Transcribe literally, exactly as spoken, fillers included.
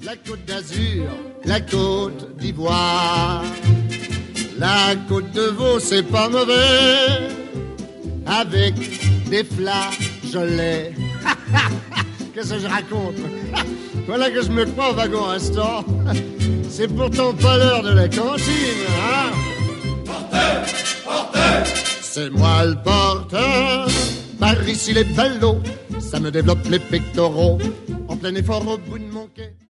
La Côte d'Azur, la Côte d'Ivoire, la Côte de Veau, c'est pas mauvais, avec des flageolets. Qu'est-ce que je raconte? Voilà que je me crois au wagon instant. C'est pourtant pas l'heure de la cantine, hein? Porteur, porteur, c'est moi le porteur. Par ici les ballots, ça me développe les pectoraux. En plein effort au bout de mon quai.